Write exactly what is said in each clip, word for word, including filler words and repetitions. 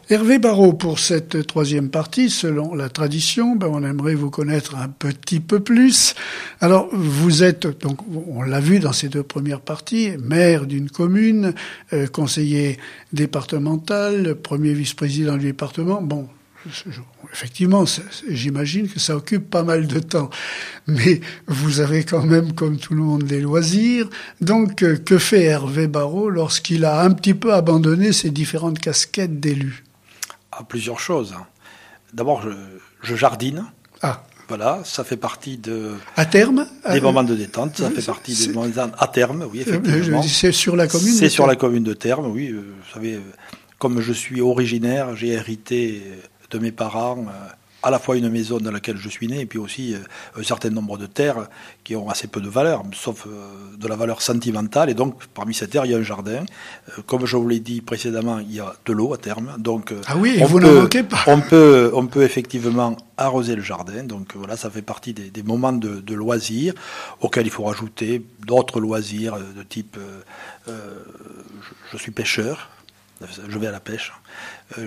Hervé Barraud, pour cette troisième partie, selon la tradition, ben on aimerait vous connaître un petit peu plus. Alors, vous êtes, donc, on l'a vu dans ces deux premières parties, maire d'une commune, euh, conseiller départemental, premier vice-président du département. Bon, effectivement, j'imagine que ça occupe pas mal de temps. Mais vous avez quand même, comme tout le monde, des loisirs. Donc, que fait Hervé Barraud lorsqu'il a un petit peu abandonné ses différentes casquettes d'élu? À plusieurs choses. D'abord, je, je jardine. Ah. Voilà, ça fait partie de... À terme? Des à... moments de détente, ça oui, fait partie des moments à terme, oui, effectivement. C'est sur la commune? C'est sur la commune de Termes, oui. Vous savez, comme je suis originaire, j'ai hérité de mes parents à la fois une maison dans laquelle je suis né et puis aussi un certain nombre de terres qui ont assez peu de valeur, sauf de la valeur sentimentale. Et donc, parmi ces terres, il y a un jardin. Comme je vous l'ai dit précédemment, il y a de l'eau à Termes. Donc, ah oui, on vous peut, n'en manquez pas. On peut, on peut effectivement arroser le jardin. Donc voilà, ça fait partie des, des moments de, de loisirs auxquels il faut rajouter d'autres loisirs de type... Euh, je, je suis pêcheur. Je vais à la pêche. Je,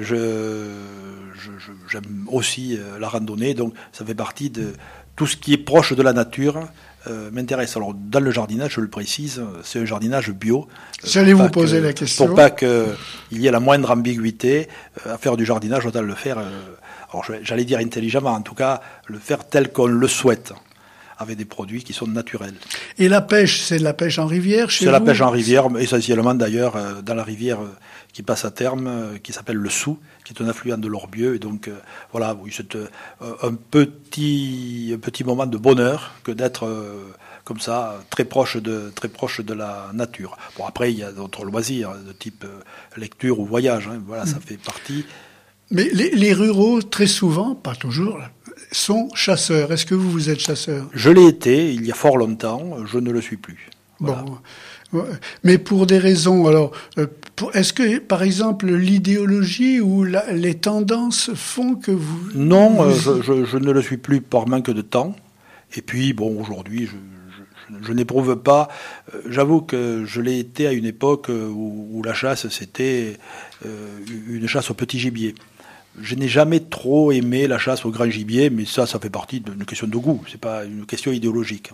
je, je, j'aime aussi la randonnée, donc ça fait partie de tout ce qui est proche de la nature. Euh, m'intéresse. Alors dans le jardinage, je le précise, c'est un jardinage bio. J'allais vous poser que, la question. Pour pas qu'il y ait la moindre ambiguïté, à faire du jardinage, autant le faire. Euh, alors j'allais dire intelligemment, en tout cas le faire tel qu'on le souhaite, avec des produits qui sont naturels. Et la pêche, c'est de la pêche en rivière chez vous? C'est la pêche en rivière, essentiellement d'ailleurs dans la rivière qui passe à Termes, qui s'appelle le Sou, qui est un affluent de l'Orbieu. Et donc euh, voilà, oui, c'est euh, un petit, un petit moment de bonheur que d'être euh, comme ça, très proche de, très proche de la nature. Bon, après, il y a d'autres loisirs de type euh, lecture ou voyage. Hein, voilà, mmh. Ça fait partie. Mais les, les ruraux, très souvent, pas toujours, sont chasseurs. Est-ce que vous, vous êtes chasseur? Je l'ai été il y a fort longtemps, je ne le suis plus. Voilà. Bon. Mais pour des raisons, alors, pour, est-ce que, par exemple, l'idéologie ou la, les tendances font que vous... Non, vous... Euh, je, je, je ne le suis plus par manque de temps. Et puis, bon, aujourd'hui, je, je, je n'éprouve pas... Euh, j'avoue que je l'ai été à une époque où, où la chasse, c'était euh, une chasse au petit gibier. Je n'ai jamais trop aimé la chasse au grand gibier, mais ça, ça fait partie d'une question de goût. C'est pas une question idéologique.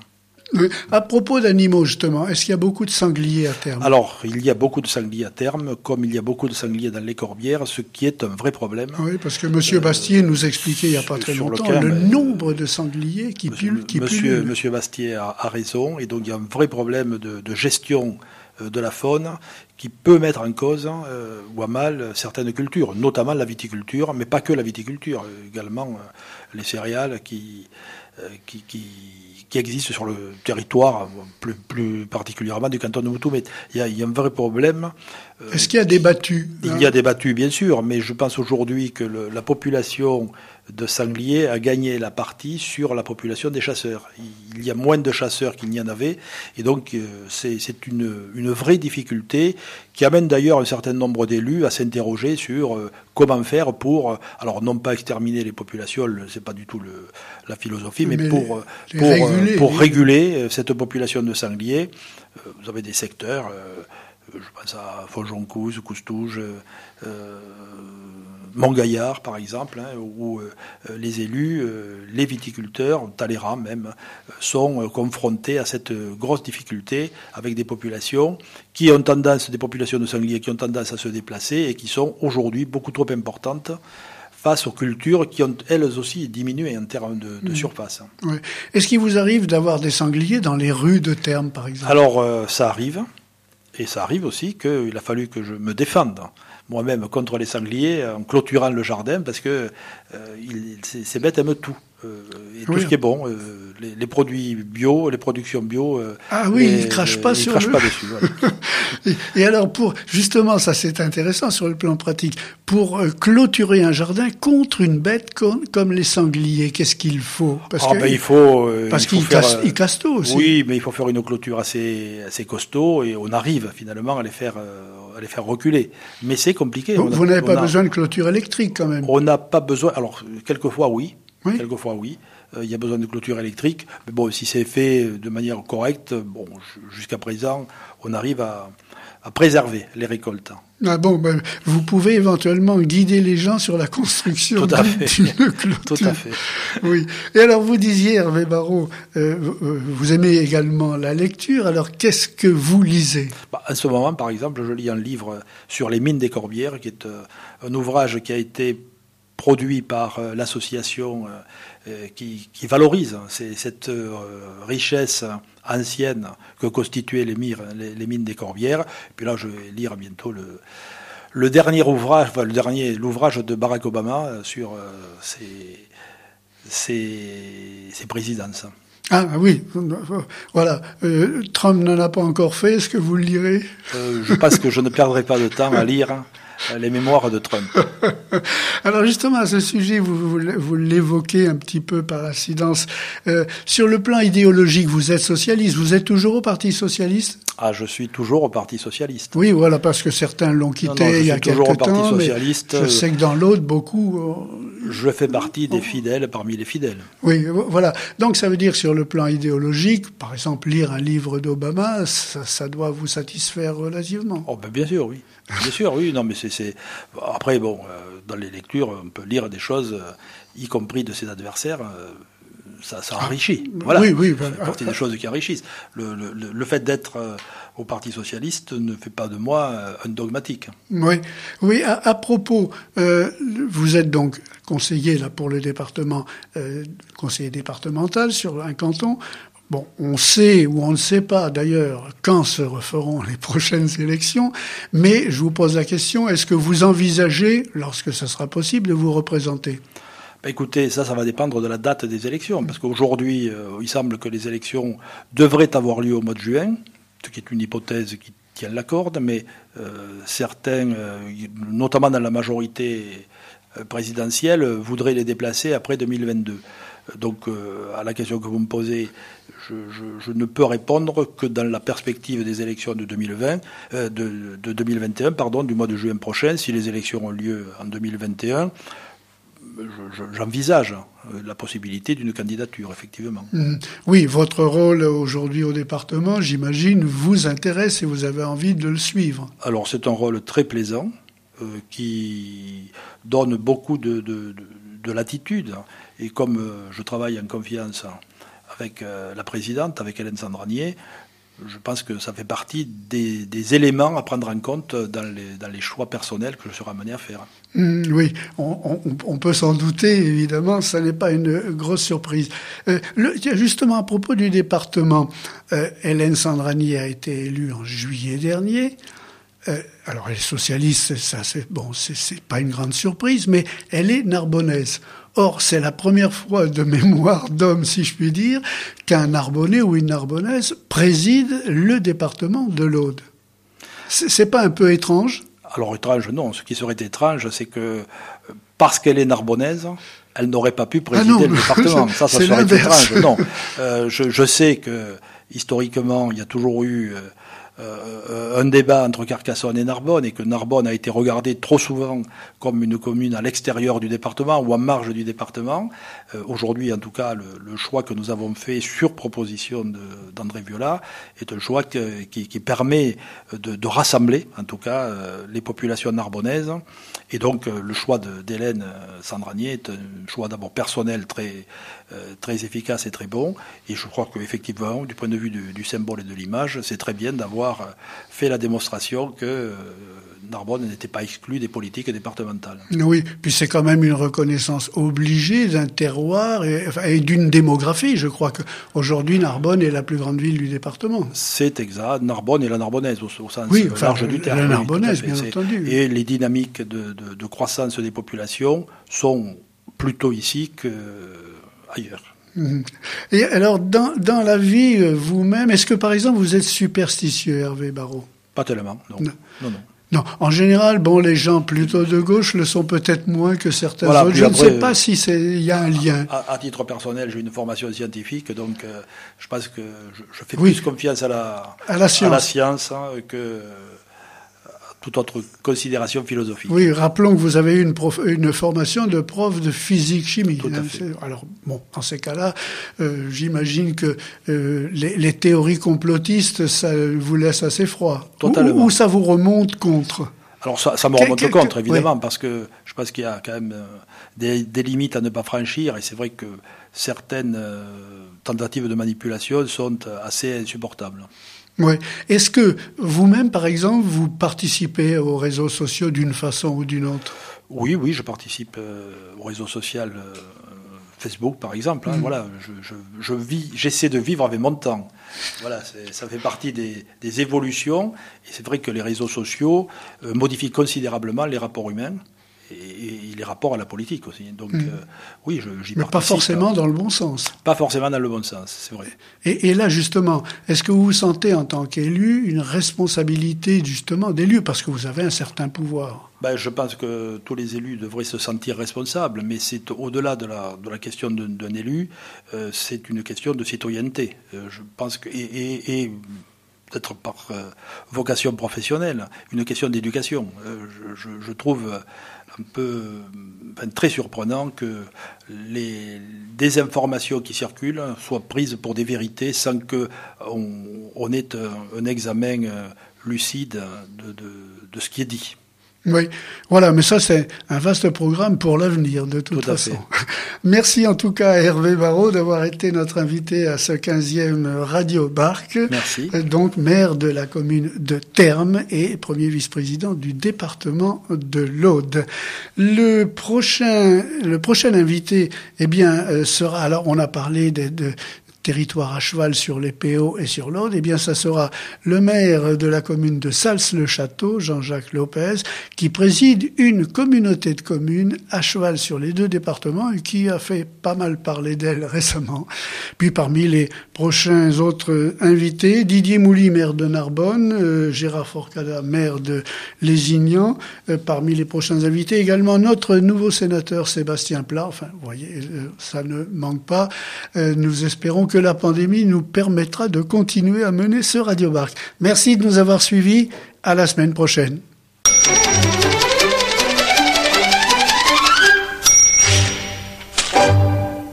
À propos d'animaux, justement, est-ce qu'il y a beaucoup de sangliers à Termes? Alors, il y a beaucoup de sangliers à Termes, comme il y a beaucoup de sangliers dans les Corbières, ce qui est un vrai problème. Oui, parce que M. Euh, Bastier nous expliquait il n'y a pas très longtemps lequel, le nombre de sangliers qui pullulent. Qui monsieur, monsieur Bastier a, a raison, et donc il y a un vrai problème de, de gestion de la faune qui peut mettre en cause euh, ou à mal certaines cultures, notamment la viticulture, mais pas que la viticulture, également euh, les céréales qui... Euh, qui, qui qui existe sur le territoire, plus, plus particulièrement du canton de Moutou. Mais il y a, il y a un vrai problème. Euh, Est-ce qu'il y a des battues? Il hein y a des battues, bien sûr, mais je pense aujourd'hui que le, la population de sangliers a gagné la partie sur la population des chasseurs. Il y a moins de chasseurs qu'il n'y en avait, et donc euh, c'est, c'est une, une vraie difficulté qui amène d'ailleurs un certain nombre d'élus à s'interroger sur euh, comment faire pour, euh, alors non pas exterminer les populations, c'est pas du tout le, la philosophie, mais, mais pour, les, pour, les réguler, pour les... réguler cette population de sangliers. Euh, vous avez des secteurs, euh, je pense à Fonjoncouze, Coustouge, euh, Montgaillard, par exemple, hein, où euh, les élus, euh, les viticulteurs, Talleyrand même, euh, sont euh, confrontés à cette grosse difficulté avec des populations qui ont tendance, des populations de sangliers qui ont tendance à se déplacer et qui sont aujourd'hui beaucoup trop importantes face aux cultures qui ont elles aussi diminué en termes de, de mmh. surface. Oui. Est-ce qu'il vous arrive d'avoir des sangliers dans les rues de Termes, par exemple? Alors, euh, ça arrive, et ça arrive aussi qu'il a fallu que je me défende moi-même contre les sangliers en clôturant le jardin parce que euh, il, ces, ces bêtes aiment tout. Euh, et tout oui. ce qui est bon, euh, les, les produits bio, les productions bio. Euh, ah oui, les, ils ne crachent pas les, sur ils crachent le... pas dessus. Voilà. et, et alors, pour justement, ça c'est intéressant sur le plan pratique, pour euh, clôturer un jardin contre une bête comme, comme les sangliers, qu'est-ce qu'il faut? Parce ah, que, ben, il faut, euh, parce il faut qu'ils faire, cassent, ils cassent tout aussi. Oui, mais il faut faire une clôture assez, assez costaud et on arrive finalement à les faire, euh, à les faire reculer. Mais c'est compliqué. Donc, on vous a, n'avez pas a, besoin de clôture électrique quand même? On n'a pas besoin. Alors, quelquefois oui. Oui. Quelquefois oui. Il euh, y a besoin de clôture électrique. Mais bon, si c'est fait de manière correcte, bon, jusqu'à présent, on arrive à, à préserver les récoltes. Ah bon, ben, vous pouvez éventuellement guider les gens sur la construction Tout à d'une clôture. Tout à fait. Oui. Et alors, vous disiez, Hervé Barraud, euh, vous aimez également la lecture. Alors, qu'est-ce que vous lisez? Bah, en ce moment, par exemple, je lis un livre sur les mines des Corbières, qui est euh, un ouvrage qui a été produit par euh, l'association euh, qui, qui valorise c'est, cette euh, richesse ancienne que constituaient les mines, les, les mines des Corbières. Et puis là, je vais lire bientôt le, le dernier ouvrage, enfin, le dernier, l'ouvrage de Barack Obama sur euh, ses, ses, ses présidences. Ah oui, voilà. Euh, Trump n'en a pas encore fait, est-ce que vous le lirez? euh, Je pense que je ne perdrai pas de temps à lire les mémoires de Trump. Alors justement, à ce sujet, vous, vous, vous l'évoquez un petit peu par incidence. Euh, sur le plan idéologique, vous êtes socialiste, vous êtes toujours au Parti socialiste? Ah, je suis toujours au Parti socialiste. Oui, voilà, parce que certains l'ont quitté non, non, il y a quelque temps. Je suis toujours au Parti socialiste. Je sais que dans l'autre, beaucoup... Euh, je fais partie des fidèles parmi les fidèles. Oui, voilà. Donc ça veut dire sur le plan idéologique, par exemple, lire un livre d'Obama, ça, ça doit vous satisfaire relativement. Oh, ben bien sûr, oui. Bien sûr, oui. Non, mais c'est... c'est... Après, bon, euh, dans les lectures, on peut lire des choses, euh, y compris de ses adversaires... Euh, Ça, ça enrichit. Voilà. Oui, oui. C'est partie des choses qui enrichissent. Le, le, le fait d'être euh, au Parti socialiste ne fait pas de moi euh, un dogmatique. Oui, oui. À, à propos, euh, vous êtes donc conseiller là pour le département, euh, conseiller départemental sur un canton. Bon, on sait ou on ne sait pas d'ailleurs quand se referont les prochaines élections, mais je vous pose la question, est-ce que vous envisagez, lorsque ce sera possible, de vous représenter ? Ben écoutez, ça, ça va dépendre de la date des élections, parce qu'aujourd'hui, euh, il semble que les élections devraient avoir lieu au mois de juin, ce qui est une hypothèse qui tient la corde, mais euh, certains, euh, notamment dans la majorité présidentielle, voudraient les déplacer après deux mille vingt-deux. Donc, euh, à la question que vous me posez, je, je, je ne peux répondre que dans la perspective des élections de deux mille vingt, euh, de, de deux mille vingt et un, pardon, du mois de juin prochain. Si les élections ont lieu en deux mille vingt et un, j'envisage la possibilité d'une candidature, effectivement. Mmh. Oui, votre rôle aujourd'hui au département, j'imagine, vous intéresse et vous avez envie de le suivre. Alors, c'est un rôle très plaisant, euh, qui donne beaucoup de, de, de, de latitude. Et comme euh, je travaille en confiance avec euh, la présidente, avec Hélène Sandranier, je pense que ça fait partie des, des éléments à prendre en compte dans les, dans les choix personnels que je serai amené à faire. Mmh, oui, on, on, on peut s'en douter, évidemment, ça n'est pas une grosse surprise. Euh, le, justement, à propos du département, euh, Hélène Sandranier a été élue en juillet dernier. Euh, alors, elle est socialiste, ça, c'est, bon, c'est, c'est pas une grande surprise, mais elle est narbonnaise. Or, c'est la première fois de mémoire d'homme, si je puis dire, qu'un Narbonnais ou une Narbonnaise préside le département de l'Aude. C'est, c'est pas un peu étrange ? Alors, étrange, non. Ce qui serait étrange, c'est que, parce qu'elle est narbonnaise, elle n'aurait pas pu présider ah non, le département. Ça, ça serait l'inverse. Étrange. Non. Euh, je, je sais que, historiquement, il y a toujours eu... Euh, Euh, un débat entre Carcassonne et Narbonne, et que Narbonne a été regardée trop souvent comme une commune à l'extérieur du département ou en marge du département. Euh, aujourd'hui, en tout cas, le, le choix que nous avons fait sur proposition de, d'André Viola est un choix que, qui, qui permet de, de rassembler, en tout cas, euh, les populations narbonnaises. Et donc, euh, le choix de, d'Hélène Sandranier est un choix d'abord personnel très, euh, très efficace et très bon. Et je crois qu'effectivement, du point de vue du, du symbole et de l'image, c'est très bien d'avoir fait la démonstration que euh, Narbonne n'était pas exclue des politiques départementales. Oui, puis c'est quand même une reconnaissance obligée d'un terroir et, enfin, et d'une démographie. Je crois qu'aujourd'hui, Narbonne est la plus grande ville du département. C'est exact. Narbonne est la Narbonnaise, au, au sens oui, enfin, large du terme. La Narbonnaise, oui, bien entendu. Et les dynamiques de, de, de croissance des populations sont plutôt ici qu'ailleurs. Et alors, dans, dans la vie, vous-même, est-ce que, par exemple, vous êtes superstitieux, Hervé Barraud ? Pas tellement, non. Non, non. non. Non, en général, bon, les gens plutôt de gauche le sont peut-être moins que certains voilà, autres. Je après, ne sais pas si c'est, il y a un lien. À, à titre personnel, j'ai une formation scientifique, donc euh, je pense que je, je fais oui. plus confiance à la, à la science, à la science hein, que toute autre considération philosophique. Oui, rappelons que vous avez eu une, prof, une formation de prof de physique-chimie. Tout à fait. Alors, bon, dans ces cas-là, euh, j'imagine que euh, les, les théories complotistes, ça vous laisse assez froid. Totalement. Ou, ou ça vous remonte contre? Alors ça, ça me remonte Quel, contre, quel, évidemment, oui. parce que je pense qu'il y a quand même euh, des, des limites à ne pas franchir, et c'est vrai que certaines euh, tentatives de manipulation sont assez insupportables. Oui. Est-ce que vous-même, par exemple, vous participez aux réseaux sociaux d'une façon ou d'une autre? Oui, oui, je participe euh, au réseau social euh, Facebook, par exemple. Hein, mmh. Voilà, je, je, je vis, j'essaie de vivre avec mon temps. Voilà, c'est, ça fait partie des, des évolutions. Et c'est vrai que les réseaux sociaux euh, modifient considérablement les rapports humains et, et les rapports à la politique aussi. Donc, mmh. euh, oui, je, j'y Mais participe. pas forcément dans le bon sens. Pas forcément dans le bon sens, c'est vrai. Et, et là, justement, est-ce que vous vous sentez en tant qu'élu une responsabilité, justement, d'élu, parce que vous avez un certain pouvoir? Ben, je pense que tous les élus devraient se sentir responsables, mais c'est au-delà de la, de la question d'un, d'un élu, euh, c'est une question de citoyenneté. Euh, je pense que, et, et, et peut-être par euh, vocation professionnelle, une question d'éducation. Euh, je, je, je trouve un peu, enfin, très surprenant que les désinformations qui circulent soient prises pour des vérités sans qu'on on ait un, un examen lucide de, de, de ce qui est dit. Oui, voilà, mais ça c'est un vaste programme pour l'avenir de toute Tout à façon. fait. Merci en tout cas à Hervé Barraud d'avoir été notre invité à ce quinzième Radio Barque. Merci. Donc maire de la commune de Termes et premier vice-président du département de l'Aude. Le prochain, le prochain invité, eh bien, sera, alors on a parlé de, de territoire à cheval sur les P O et sur l'Aude, eh bien, ça sera le maire de la commune de Sals-le-Château, Jean-Jacques Lopez, qui préside une communauté de communes à cheval sur les deux départements et qui a fait pas mal parler d'elle récemment. Puis parmi les prochains autres invités, Didier Mouly, maire de Narbonne, euh, Gérard Forcada, maire de Lézignan. Euh, parmi les prochains invités, également notre nouveau sénateur Sébastien Plat. Enfin, vous voyez, euh, ça ne manque pas. Euh, nous espérons que la pandémie nous permettra de continuer à mener ce Radio Barque. Merci de nous avoir suivis. À la semaine prochaine.